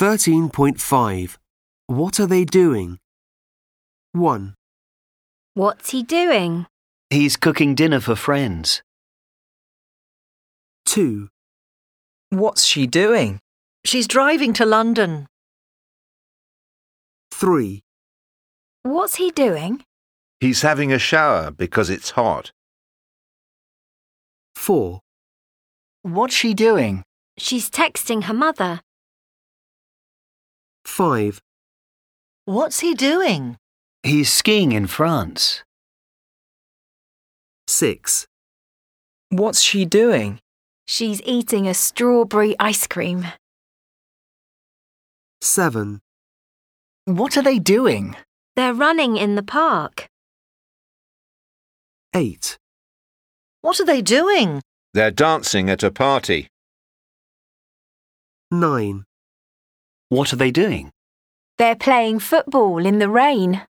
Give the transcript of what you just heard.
13.5. What are they doing? 1, What's he doing? He's cooking dinner for friends. 2, What's she doing? She's driving to London. 3, What's he doing? He's having a shower because it's hot. 4, What's she doing? She's texting her mother. 5, What's he doing? He's skiing in France. 6, What's she doing? She's eating a strawberry ice cream. 7, What are they doing? They're running in the park. 8, What are they doing? They're dancing at a party. 9, What are they doing? They're playing football in the rain.